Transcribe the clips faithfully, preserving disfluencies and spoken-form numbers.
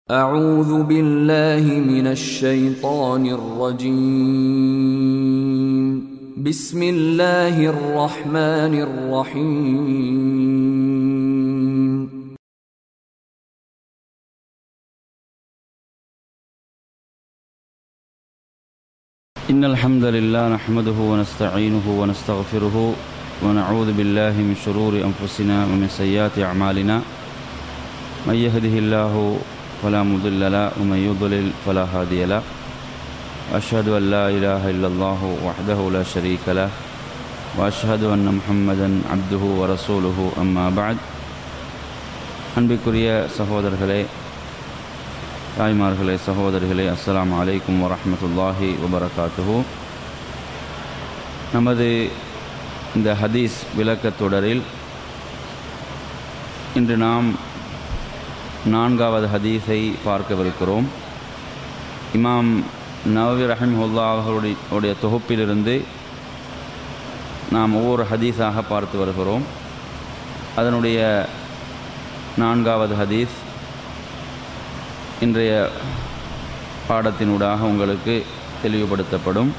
أعوذ بالله من الشيطان الرجيم بسم الله الرحمن الرحيم إن الحمد لله نحمده ونستعينه ونستغفره ونعوذ بالله من شرور أنفسنا ومن سيئات أعمالنا من يهده الله فلا مضل له ومن يضلل فلا هادي له وأشهد أن لا إله إلا الله وحده لا شريك له وأشهد أن محمدا عبده ورسوله أما بعد அன்பிற்குரிய சகோதரர்களே, தாய்மார்களே, சகோதரிகளே, அஸ்ஸலாமு அலைக்கும் வரஹ்மத்துல்லாஹி வபரகாத்துஹு. நமது இந்த ஹதீஸ் விளக்கத் தொடரில் இன்று நாம் நான்காவது ஹதீஸை பார்க்கவிருக்கிறோம். இமாம் நவவி ரஹிமஹுல்லாஹ் அவர்களுடைய தொகுப்பிலிருந்து நாம் ஒவ்வொரு ஹதீஸாக பார்த்து வருகிறோம். அதனுடைய நான்காவது ஹதீஸ் இன்றைய பாடத்தினூடாக உங்களுக்கு தெளிவுபடுத்தப்படும்.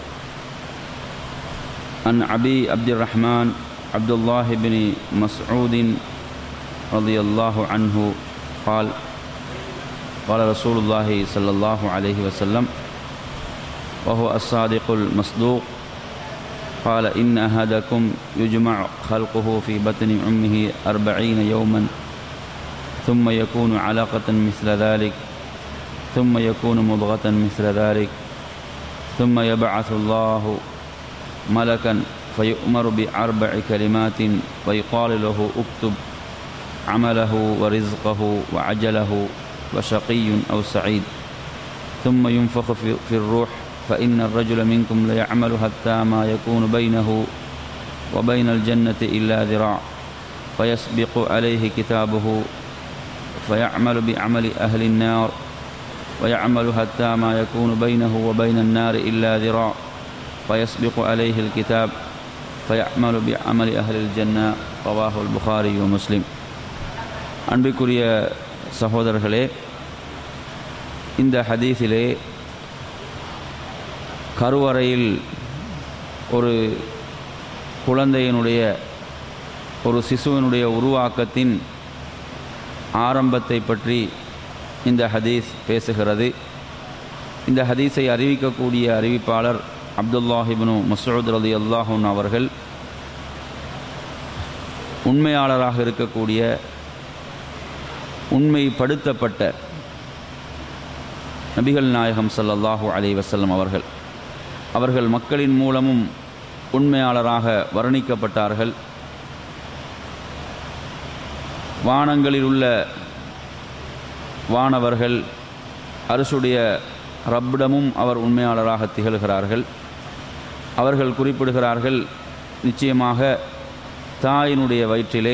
அன் அபி அப்துர் ரஹ்மான் அப்துல்லாஹி பின் மஸ்ஊதின் ரலியல்லாஹு அன்ஹு قال قال رسول الله صلى الله عليه وسلم وهو الصادق المصدوق قال إن أحدكم يجمع خلقه في بطن أمه أربعين يوما ثم يكون علقة مثل ذلك ثم يكون مضغة مثل ذلك ثم يبعث الله ملكا فيؤمر بأربع كلمات ويقال له اكتب عمله ورزقه وعجله وشقي أو سعيد ثم ينفخ في الروح فإن الرجل منكم ليعمل حتى ما يكون بينه وبين الجنة إلا ذراع فيسبق عليه كتابه فيعمل بعمل أهل النار ويعمل حتى ما يكون بينه وبين النار إلا ذراع فيسبق عليه الكتاب فيعمل بعمل أهل الجنة رواه البخاري ومسلم. அன்பிற்குரிய சகோதரர்களே, இந்த ஹதீஸிலே கருவறையில் ஒரு குழந்தையினுடைய ஒரு சிசுவினுடைய உருவாக்கத்தின் ஆரம்பத்தை பற்றி இந்த ஹதீஸ் பேசுகிறது. இந்த ஹதீஸை அறிவிக்கக்கூடிய அறிவிப்பாளர் அப்துல்லாஹ் இப்னு மஸ்ஊத் ரலியல்லாஹு அன்ஹு அவர்கள் உண்மையாளராக இருக்கக்கூடிய உண்மைப்படுத்தப்பட்ட நபிகள் நாயகம் ஸல்லல்லாஹு அலைஹி வஸல்லம் அவர்கள் அவர்கள் மக்களின் மூலமும் உண்மையாளராக வர்ணிக்கப்பட்டார்கள். வானங்களில் உள்ள வானவர்கள் அரசுடைய ரப்பிடமும் அவர் உண்மையாளராக திகழ்கிறார்கள். அவர்கள் குறிப்பிடுகிறார்கள், நிச்சயமாக தாயினுடைய வயிற்றிலே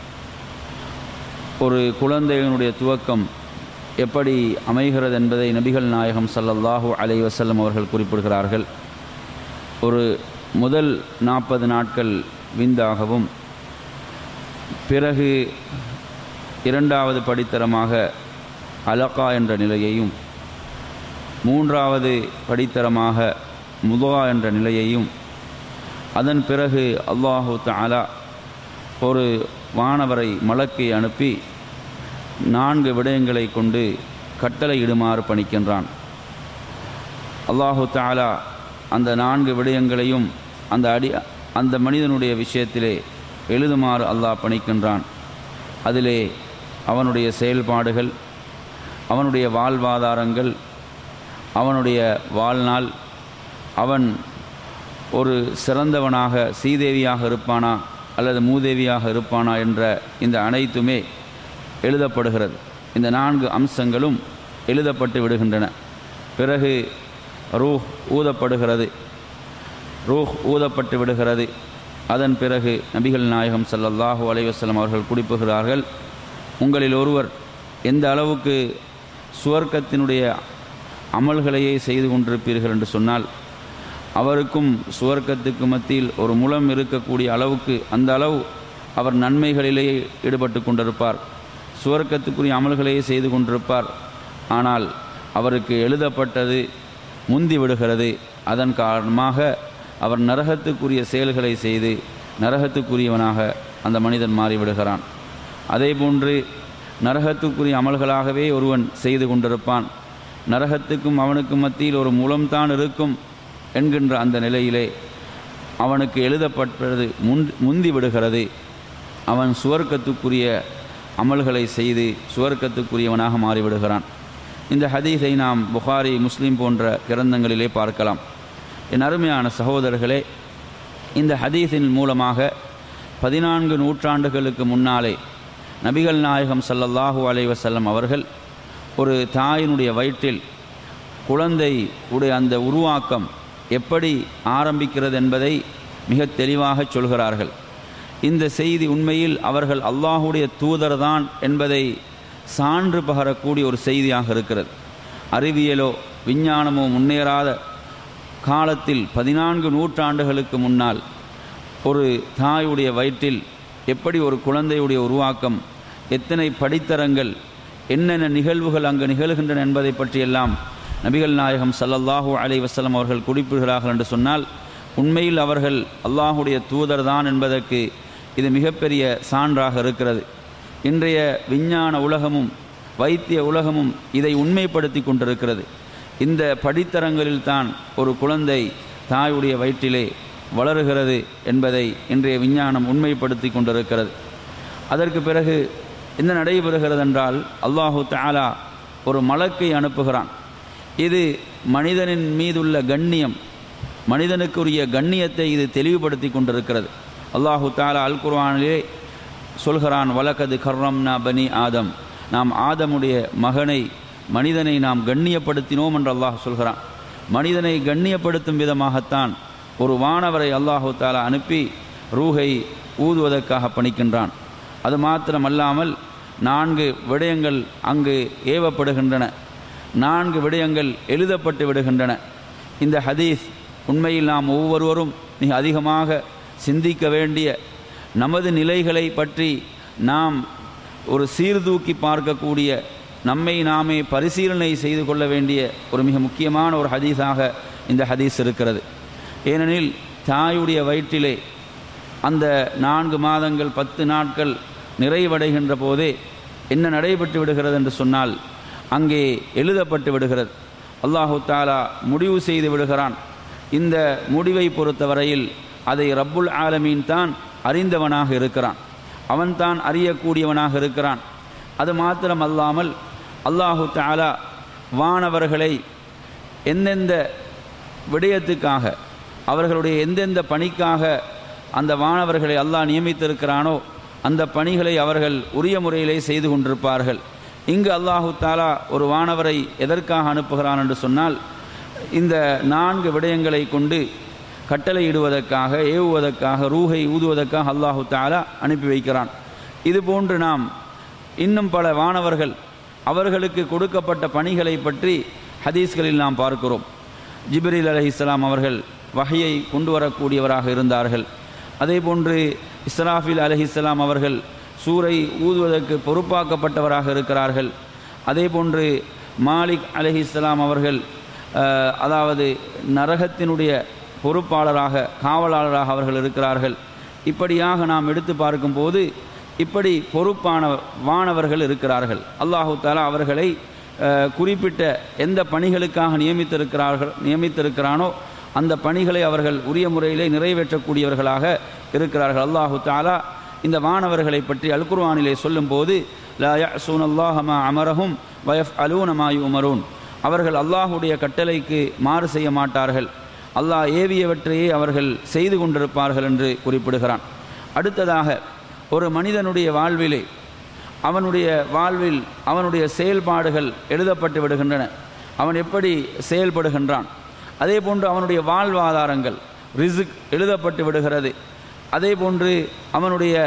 ஒரு குழந்தையினுடைய துவக்கம் எப்படி அமைகிறது என்பதை நபிகள் நாயகம் ஸல்லல்லாஹு அலைஹி வஸல்லம் அவர்கள் குறிப்பிடுகிறார்கள். ஒரு முதல் நாற்பது நாட்கள் விந்தாகவும், பிறகு இரண்டாவது படித்தரமாக அலகா என்ற நிலையையும், மூன்றாவது படித்தரமாக முதா என்ற நிலையையும், அதன் பிறகு அல்லாஹு தஆலா ஒரு வானவரை மலக்கை அனுப்பி நான்கு விடயங்களை கொண்டு கட்டளை இடுமாறு பணிக்கின்றான். அல்லாஹு தஆலா அந்த நான்கு விடயங்களையும் அந்த அடி அந்த மனிதனுடைய விஷயத்திலே எழுதுமாறு அல்லாஹ் பணிக்கின்றான். அதிலே அவனுடைய செயல்பாடுகள், அவனுடைய வாழ்வாதாரங்கள், அவனுடைய வாழ்நாள், அவன் ஒரு சிறந்தவனாக சீதேவியாக இருப்பானா அல்லது மூதேவியாக இருப்பானா என்ற இந்த அனைத்துமே எழுதப்படுகிறது. இந்த நான்கு அம்சங்களும் எழுதப்பட்டு விடுகின்றன. பிறகு ரூஹ் ஊதப்படுகிறது. ரூஹ் ஊதப்பட்டு விடுகிறது. அதன் பிறகு நபிகள் நாயகம் ஸல்லல்லாஹு அலைஹி வஸல்லம் அவர்கள் குறிப்பிடுகிறார்கள், உங்களில் ஒருவர் எந்த அளவுக்கு சுவர்க்கத்தினுடைய அமல்களையே செய்து கொண்டிருப்பீர்கள் என்று சொன்னால், அவருக்கும் சுவர்க்கத்துக்கு மத்தியில் ஒரு முலம் இருக்கக்கூடிய அளவுக்கு அந்த அளவு அவர் நன்மைகளிலேயே ஈடுபட்டு கொண்டிருப்பார். சுவர்க்கத்துக்குரிய அமல்களையே செய்து கொண்டிருப்பார். ஆனால் அவருக்கு எழுதப்பட்டது முந்தி விடுகிறது. அதன் காரணமாக அவர் நரகத்துக்குரிய செயல்களை செய்து நரகத்துக்குரியவனாக அந்த மனிதன் மாறிவிடுகிறான். அதே போன்று நரகத்துக்குரிய அமல்களாகவே ஒருவன் செய்து கொண்டிருப்பான். நரகத்துக்கும் அவனுக்கும் மத்தியில் ஒரு மூலம்தான் இருக்கும் என்கின்ற அந்த நிலையிலே அவனுக்கு எழுதப்பட்டது முன் முந்தி விடுகிறது. அவன் சுவர்க்கத்துக்குரிய அமல்களை செய்து சுவர்க்கத்துக்குரியவனாக மாறிவிடுகிறான். இந்த ஹதீஸை நாம் புகாரி, முஸ்லீம் போன்ற கிரந்தங்களிலே பார்க்கலாம். என் அருமையான சகோதரர்களே, இந்த ஹதீஸின் மூலமாக பதினான்கு நூற்றாண்டுகளுக்கு முன்னாலே நபிகள் நாயகம் ஸல்லல்லாஹு அலைஹி வஸல்லம் அவர்கள் ஒரு தாயினுடைய வயிற்றில் குழந்தை உடைய அந்த உருவாக்கம் எப்படி ஆரம்பிக்கிறது என்பதை மிக தெளிவாக சொல்கிறார்கள். இந்த செய்தி உண்மையில் அவர்கள் அல்லாஹுடைய தூதர்தான் என்பதை சான்று பகரக்கூடிய ஒரு செய்தியாக இருக்கிறது. அறிவியலோ விஞ்ஞானமோ முன்னேறாத காலத்தில் பதினான்கு நூற்றாண்டுகளுக்கு முன்னால் ஒரு தாயுடைய வயிற்றில் எப்படி ஒரு குழந்தையுடைய உருவாக்கம், எத்தனை படித்தரங்கள், என்னென்ன நிகழ்வுகள் அங்கு நிகழ்கின்றன என்பதை பற்றியெல்லாம் நபிகள் நாயகம் ஸல்லல்லாஹு அலைஹி வஸல்லம் அவர்கள் குறிப்பிடுகிறார்கள் என்று சொன்னால் உண்மையில் அவர்கள் அல்லாஹுடைய தூதர்தான் என்பதற்கு இது மிகப்பெரிய சான்றாக இருக்கிறது. இன்றைய விஞ்ஞான உலகமும் வைத்திய உலகமும் இதை உண்மைப்படுத்தி கொண்டிருக்கிறது. இந்த படித்தரங்களில் தான் ஒரு குழந்தை தாயுடைய வயிற்றிலே வளருகிறது என்பதை இன்றைய விஞ்ஞானம் உண்மைப்படுத்தி கொண்டிருக்கிறது. அதற்கு பிறகு என்ன நடைபெறுகிறது என்றால், அல்லாஹு தஆலா ஒரு மலக்கை அனுப்புகிறான். இது மனிதனின் மீதுள்ள கண்ணியம், மனிதனுக்குரிய கண்ணியத்தை இது தெளிவுபடுத்தி கொண்டிருக்கிறது. அல்லாஹு தஆலா அல் குர்ஆனிலே சொல்கிறான், வலகது கர்ரம்னா பனி ஆதம், நாம் ஆதமுடைய மகனை மனிதனை நாம் கண்ணியப்படுத்தினோம் என்று அல்லாஹ் சொல்கிறான். மனிதனை கண்ணியப்படுத்தும் விதமாகத்தான் ஒரு வானவரை அல்லாஹு தஆலா அனுப்பி ரூஹை ஊதுவதற்காக பணிக்கின்றான். அது மாத்திரமல்லாமல் நான்கு விடயங்கள் அங்கு ஏவப்படுகின்றன, நான்கு விடயங்கள் எழுதப்பட்டு விடுகின்றன. இந்த ஹதீஸ் உண்மையில் நாம் ஒவ்வொருவரும் மிக அதிகமாக சிந்திக்க வேண்டிய, நமது நிலைகளை பற்றி நாம் ஒரு சீர்தூக்கி பார்க்கக்கூடிய, நம்மை நாமே பரிசீலனை செய்து கொள்ள வேண்டிய ஒரு மிக முக்கியமான ஒரு ஹதீஸாக இந்த ஹதீஸ் இருக்கிறது. ஏனெனில் தாயுடைய வயிற்றிலே அந்த நான்கு மாதங்கள் பத்து நாட்கள் நிறைவடைகின்ற போதே என்ன நடைபெற்று விடுகிறது என்று சொன்னால், அங்கே எழுதப்பட்டு விடுகிறது. அல்லாஹு தஆலா முடிவு செய்து விடுகிறான். இந்த முடிவை பொறுத்தவரையில் அதை ரப்புல் ஆலமீன் தான் அறிந்தவனாக இருக்கிறான், அவன்தான் அறியக்கூடியவனாக இருக்கிறான். அது மாத்திரம் அல்லாமல் அல்லாஹு தஆலா வானவர்களை எந்தெந்த விடயத்துக்காக, அவர்களுடைய எந்தெந்த பணிக்காக அந்த வானவர்களை அல்லாஹ் நியமித்திருக்கிறானோ அந்த பணிகளை அவர்கள் உரிய முறையிலே செய்து கொண்டிருப்பார்கள். இங்கு அல்லாஹு தஆலா ஒரு வானவரை எதற்காக அனுப்புகிறான் என்று சொன்னால், இந்த நான்கு விடயங்களை கொண்டு கட்டளையிடுவதற்காக, ஏவுவதற்காக, ரூஹை ஊதுவதற்காக அல்லாஹு தஆலா அனுப்பி வைக்கிறான். இதுபோன்று நாம் இன்னும் பல வானவர்கள் அவர்களுக்கு கொடுக்கப்பட்ட பணிகளை பற்றி ஹதீஸ்களில் நாம் பார்க்கிறோம். ஜிப்ரீல் அலைஹிஸ்ஸலாம் அவர்கள் வஹையை கொண்டு வரக்கூடியவராக இருந்தார்கள். அதே போன்று இஸ்ராஃபில் அலைஹிஸ்ஸலாம் அவர்கள் சூரை ஊதுவதற்கு பொறுப்பாக்கப்பட்டவராக இருக்கிறார்கள். அதே போன்று மாலிக் அலைஹிஸ்ஸலாம் அவர்கள் அதாவது நரகத்தினுடைய பொறுப்பாளராக, காவலாளராக அவர்கள் இருக்கிறார்கள். இப்படியாக நாம் எடுத்து பார்க்கும்போது இப்படி பொறுப்பான வானவர்கள் இருக்கிறார்கள். அல்லாஹு தஆலா அவர்களை குறிப்பிட்ட எந்த பணிகளுக்காக நியமித்திருக்கிறார்கள் நியமித்திருக்கிறானோ அந்த பணிகளை அவர்கள் உரிய முறையிலே நிறைவேற்றக்கூடியவர்களாக இருக்கிறார்கள். அல்லாஹு தஆலா இந்த வானவர்களை பற்றி அல் குர்ஆனிலே சொல்லும்போது, லா யஅஸூனல்லாஹ மா அமரஹும் வ யஃஅலூன மா யுமரூன், அவர்கள் அல்லாஹுடைய கட்டளைக்கு மாறு செய்ய மாட்டார்கள், அல்லாஹ் ஏவியவற்றையே அவர்கள் செய்து கொண்டிருப்பார்கள் என்று குறிப்பிடுகிறான். அடுத்ததாக, ஒரு மனிதனுடைய வாழ்விலே அவனுடைய வாழ்வில் அவனுடைய செயல்பாடுகள் எழுதப்பட்டு விடுகின்றன. அவன் எப்படி செயல்படுகின்றான், அதே போன்று அவனுடைய வாழ்வாதாரங்கள், ரிஸ்க் எழுதப்பட்டு விடுகிறது. அதே போன்று அவனுடைய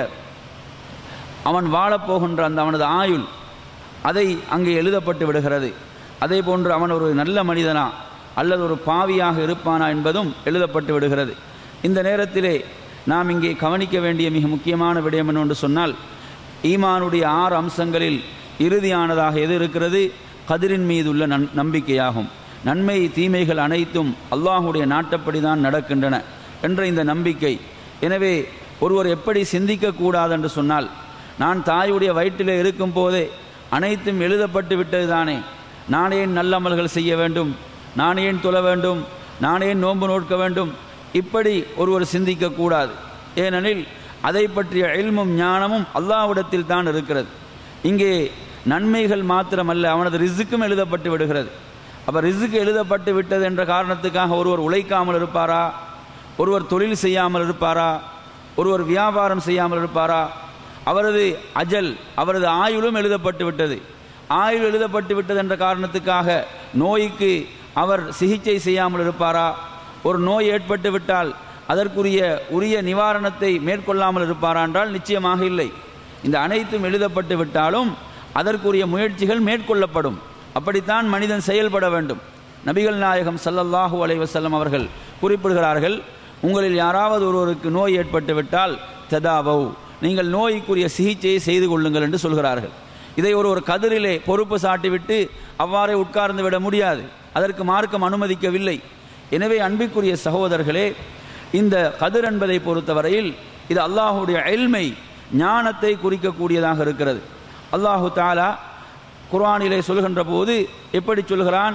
அவன் வாழப்போகின்ற அந்த அவனது ஆயுள், அதை அங்கே எழுதப்பட்டு விடுகிறது. அதே போன்று அவன் ஒரு நல்ல மனிதனா அல்லது ஒரு பாவியாக இருப்பானா என்பதும் எழுதப்பட்டு விடுகிறது. இந்த நேரத்திலே நாம் இங்கே கவனிக்க வேண்டிய மிக முக்கியமான விடயம் என்னவென்று சொன்னால், ஈமானுடைய ஆறு அம்சங்களில் இறுதியானதாக எது இருக்கிறது? கதிரின் மீதுள்ள நன் நம்பிக்கையாகும். நன்மை தீமைகள் அனைத்தும் அல்லாஹுடைய நாட்டப்படி தான் நடக்கின்றன என்ற இந்த நம்பிக்கை. எனவே ஒருவர் எப்படி சிந்திக்கக்கூடாது என்று சொன்னால், நான் தாயுடைய வயிற்றிலே இருக்கும் போதே அனைத்தும் எழுதப்பட்டு விட்டது தானே, நான் ஏன் நல்லமல்கள் செய்ய வேண்டும், நான் ஏன் தொழ வேண்டும், நான் ஏன் நோன்பு நோட்க வேண்டும், இப்படி ஒருவர் சிந்திக்கக்கூடாது. ஏனெனில் அதை பற்றிய இல்மும் ஞானமும் அல்லாஹ்விடத்தில் தான் இருக்கிறது. இங்கே நன்மைகள் மாத்திரமல்ல, அவனது ரிசுக்கும் எழுதப்பட்டு விடுகிறது. அப்போ ரிசுக்கு எழுதப்பட்டு விட்டது என்ற காரணத்துக்காக ஒருவர் உழைக்காமல் இருப்பாரா, ஒருவர் தொழில் செய்யாமல் இருப்பாரா, ஒருவர் வியாபாரம் செய்யாமல் இருப்பாரா? அவரது அஜல், அவரது ஆயுளும் எழுதப்பட்டு விட்டது. ஆயுள் எழுதப்பட்டு விட்டது என்ற காரணத்துக்காக நோய்க்கு அவர் சிகிச்சை செய்யாமல் இருப்பாரா? ஒரு நோய் ஏற்பட்டு விட்டால் அதற்குரிய உரிய நிவாரணத்தை மேற்கொள்ளாமல் இருப்பாரா என்றால் நிச்சயமாக இல்லை. இந்த அனைத்தும் எழுதப்பட்டு விட்டாலும் அதற்குரிய முயற்சிகள் மேற்கொள்ளப்படும். அப்படித்தான் மனிதன் செயல்பட வேண்டும். நபிகள் நாயகம் ஸல்லல்லாஹு அலைஹி வஸல்லம் அவர்கள் குறிப்பிடுகிறார்கள், உங்களில் யாராவது ஒருவருக்கு நோய் ஏற்பட்டு விட்டால் ததாவவ், நீங்கள் நோய்க்குரிய சிகிச்சையை செய்து கொள்ளுங்கள் என்று சொல்கிறார்கள். இதை ஒரு ஒரு கதிரிலே பொறுப்பு சாட்டிவிட்டு அவ்வாறே உட்கார்ந்து விட முடியாது. அதற்கு மார்க்கம் அனுமதிக்கவில்லை. எனவே அன்பிற்குரிய சகோதரர்களே, இந்த கதிர் என்பதை பொறுத்தவரையில் இது அல்லாஹுடைய இல்மை, ஞானத்தை குறிக்கக்கூடியதாக இருக்கிறது. அல்லாஹு தஆலா குர்ஆனிலே சொல்கின்ற போது எப்படி சொல்கிறான்?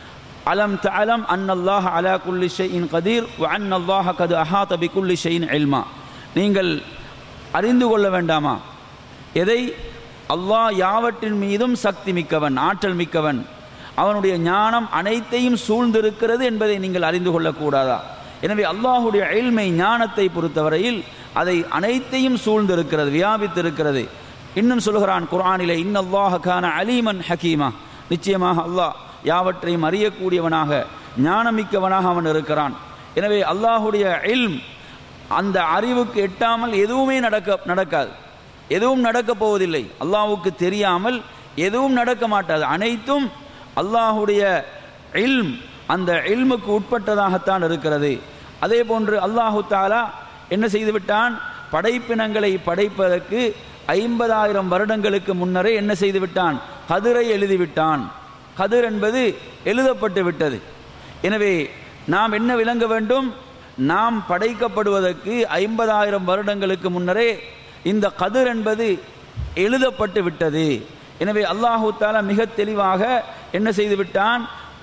அலம் தஅலம் அன்னல்லாஹ அலா குல்லி ஷைஇன் கதீர் வ அன்னல்லாஹ கத் அஹாத பிகுல்லி ஷைஇன் இல்மா. நீங்கள் அறிந்து கொள்ள வேண்டாமா? எதை? அல்லாஹ் யாவற்றின் மீதும் சக்தி மிக்கவன், ஆற்றல் மிக்கவன், அவனுடைய ஞானம் அனைத்தையும் சூழ்ந்திருக்கிறது என்பதை நீங்கள் அறிந்து கொள்ளக்கூடாதா? எனவே அல்லாஹுடைய இல்மை, ஞானத்தை பொறுத்தவரையில் அதை அனைத்தையும் சூழ்ந்திருக்கிறது, வியாபித்திருக்கிறது. இன்னும் சொல்கிறான் குர்ஆனிலே, இன்னல்லாஹ கான அலீமன் ஹக்கீமா, நிச்சயமாக அல்லாஹ் யாவற்றையும் அறியக்கூடியவனாக, ஞானமிக்கவனாக அவன் இருக்கிறான். எனவே அல்லாஹுடைய இல்ம், அந்த அறிவுக்கு எட்டாமல் எதுவுமே நடக்க நடக்காது, எதுவும் நடக்கப் போவதில்லை. அல்லாஹ்வுக்கு தெரியாமல் எதுவும் நடக்க மாட்டாது. அனைத்தும் அல்லாஹுடைய இல்ம், அந்த இல்முக்கு உட்பட்டதாகத்தான் இருக்கிறது. அதே போன்று அல்லாஹு தஆலா என்ன செய்துவிட்டான்? படைப்பினங்களை படைப்பதற்கு ஐம்பதாயிரம் வருடங்களுக்கு முன்னரே என்ன செய்து விட்டான்? கதிரை எழுதிவிட்டான். கதிர் என்பது எழுதப்பட்டு விட்டது. எனவே நாம் என்ன விளங்க வேண்டும்? நாம் படைக்கப்படுவதற்கு ஐம்பதாயிரம் வருடங்களுக்கு முன்னரே இந்த கதிர் என்பது எழுதப்பட்டு விட்டது. எனவே அல்லாஹு தஆலா மிக தெளிவாக என்ன செய்து விட்டான்?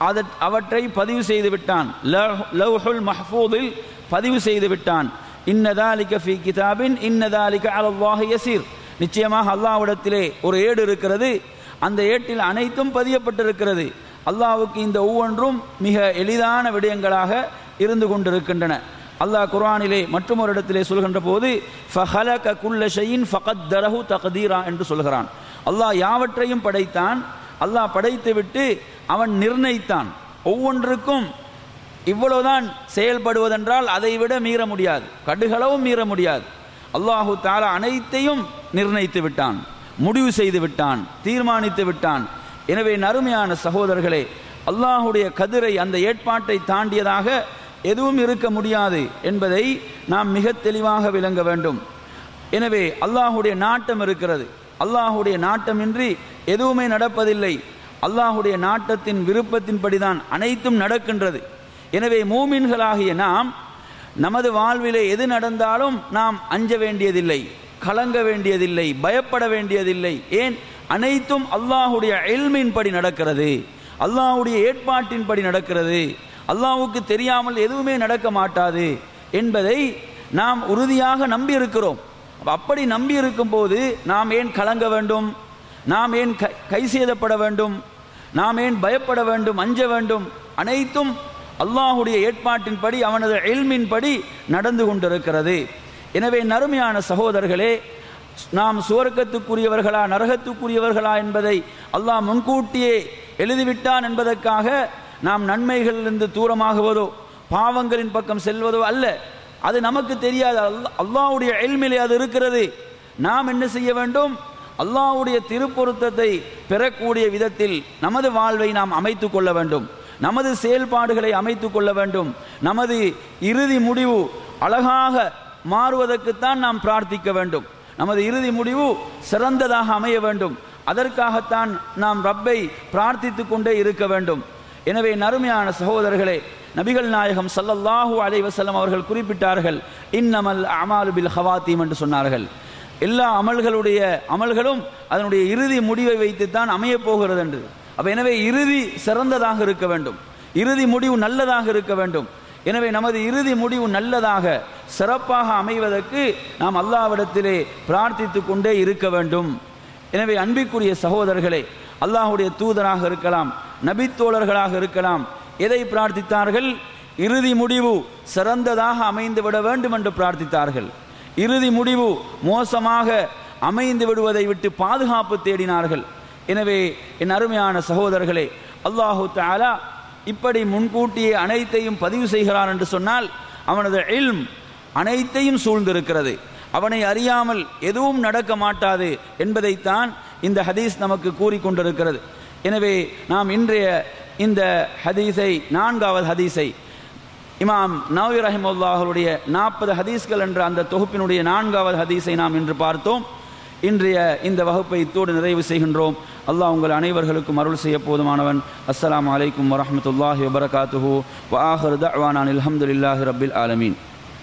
அவற்றை பதிவு செய்து விட்டான். லவ்ஹுல் மஹ்ஃபூதில் பதிவு செய்து விட்டான். இன்னதாலிக ஃபீ கிதாபின் இன்னதாலிக அலல்லாஹி யஸீர். நிச்சயமாக அல்லாஹ்விடத்திலே ஒரு ஏடு இருக்கிறது, அந்த ஏட்டில் அனைத்தும் பதியப்பட்டிருக்கிறது. அல்லாஹ்வுக்கு இந்த ஒவ்வொன்றும் மிக எளிதான விடயங்களாக இருந்து கொண்டிருக்கின்றன. அல்லாஹ் குர்ஆனிலே மற்றும் ஒரு இடத்திலே சொல்கின்ற போது ஃபஹலக குல்ல ஷைஇன் ஃபகத்தரஹு தக்தீரா என்று சொல்கிறான். அல்லாஹ் யாவற்றையும் படைத்தான். அல்லாஹ் படைத்துவிட்டு அவன் நிர்ணயித்தான். ஒவ்வொன்றுக்கும் இவ்வளவுதான் செயல்படுவதென்றால் அதை விட மீற முடியாது, கடுகளவும் மீற முடியாது. அல்லாஹு தஆலா அனைத்தையும் நிர்ணயித்து விட்டான், முடிவு செய்து விட்டான், தீர்மானித்து விட்டான். எனவே நறுமையான சகோதரர்களே, அல்லாஹுடைய கதிரை, அந்த ஏற்பாட்டை தாண்டியதாக எதுவும் இருக்க முடியாது என்பதை நாம் மிக தெளிவாக விளங்க வேண்டும். எனவே அல்லாஹுடைய நாட்டம் இருக்கிறது. அல்லாஹுடைய நாட்டமின்றி எதுவுமே நடப்பதில்லை. அல்லாஹுடைய நாட்டத்தின் விருப்பத்தின்படிதான் அனைத்தும் நடக்கின்றது. எனவே மூமின்களாகிய நாம் நமது வாழ்விலே எது நடந்தாலும் நாம் அஞ்ச வேண்டியதில்லை, கலங்க வேண்டியதில்லை, பயப்பட வேண்டியதில்லை. ஏன்? அனைத்தும் அல்லாஹுடைய இல்மின்படி நடக்கிறது, அல்லாஹுடைய ஏற்பாட்டின்படி நடக்கிறது. அல்லாஹ்வுக்கு தெரியாமல் எதுவுமே நடக்க மாட்டாது என்பதை நாம் உறுதியாக நம்பி இருக்கிறோம். அப்படி நம்பி இருக்கும் போது நாம் ஏன் கலங்க வேண்டும்? நாம் ஏன் கை சேதப்பட வேண்டும்? நாம் ஏன் பயப்பட வேண்டும், அஞ்ச வேண்டும்? அனைத்தும் அல்லாஹுடைய ஏற்பாட்டின்படி, அவனது இல்மின்படி நடந்து கொண்டிருக்கிறது. எனவே நறுமையான சகோதரர்களே, நாம் சுவர்க்கத்துக்குரியவர்களா நரகத்துக்குரியவர்களா என்பதை அல்லாஹ் முன்கூட்டியே எழுதிவிட்டான் என்பதற்காக நாம் நன்மைகளிலிருந்து தூரமாகுவதோ பாவங்களின் பக்கம் செல்வதோ அல்ல. அது நமக்கு தெரியாது, அல்லாஹ்வுடைய இல்மிலே அது இருக்கிறது. நாம் என்ன செய்ய வேண்டும்? அல்லாஹ்வுடைய திருப்பொருத்தத்தை பெறக்கூடிய விதத்தில் நமது வாழ்வை நாம் அமைத்து கொள்ள வேண்டும், நமது செயல்பாடுகளை அமைத்து கொள்ள வேண்டும். நமது இறுதி முடிவு அழகாக மாறுவதற்குத்தான் நாம் பிரார்த்திக்க வேண்டும். நமது இறுதி முடிவு சிறந்ததாக அமைய வேண்டும். அதற்காகத்தான் நாம் ரப்பை பிரார்த்தித்து கொண்டே இருக்க வேண்டும். எனவே நறுமையான சகோதரர்களே, நபிகள் நாயகம் ஸல்லல்லாஹு அலைஹி வஸல்லம் அவர்கள் குறிப்பிட்டார்கள், இன்னமல் அமாலு பில் ஹவாத்தீம் என்று சொன்னார்கள். எல்லா அமல்களுடைய அமல்களும் அதனுடைய இறுதி முடிவை வைத்துத்தான் அமையப் போகிறது என்று. அப்ப எனவே இறுதி சிறந்ததாக இருக்க வேண்டும், இறுதி முடிவு நல்லதாக இருக்க வேண்டும். எனவே நமது இறுதி முடிவு நல்லதாக சிறப்பாக அமைவதற்கு நாம் அல்லாஹ்விடத்திலே பிரார்த்தித்து கொண்டே இருக்க வேண்டும். எனவே அன்பிற்குரிய சகோதரர்களே, அல்லாஹ்வுடைய தூதராக இருக்கலாம், நபித்தோழர்களாக இருக்கலாம், எதை பிரார்த்தித்தார்கள்? இறுதி முடிவு சிறந்ததாக அமைந்து விட வேண்டும் என்று பிரார்த்தித்தார்கள். இறுதி முடிவு மோசமாக அமைந்து விடுவதை விட்டு பாதுகாப்பு தேடினார்கள். எனவே என் அருமையான சகோதரர்களே, அல்லாஹு தஆலா இப்படி முன்கூட்டியே அனைத்தையும் பதிவு செய்கிறான் என்று சொன்னால் அவனது இல்ம் அனைத்தையும் சூழ்ந்திருக்கிறது. அவனை அறியாமல் எதுவும் நடக்க மாட்டாது என்பதைத்தான் இந்த ஹதீஸ் நமக்கு கூறிக்கொண்டிருக்கிறது. எனவே நாம் இன்றைய இந்த ஹதீஸை, நான்காவது ஹதீஸை, இமாம் நவவி ரஹிமஹுல்லாஹுடைய நாற்பது ஹதீஸ்கள் என்ற அந்த தொகுப்பினுடைய நான்காவது ஹதீஸை நாம் இன்று பார்த்தோம். இன்றைய இந்த வகுப்பை இத்தோடு நிறைவு செய்கின்றோம். அல்லாஹ் உங்கள் அனைவர்களுக்கும் அருள் செய்ய போதுமானவன். அஸ்ஸலாமு அலைக்கும் வரஹ்மத்துல்லாஹி வபரகாத்துஹு வ ஆஹிரு தஅவானா அல்ஹம்துலில்லாஹி ரப்பில் ஆலமீன்.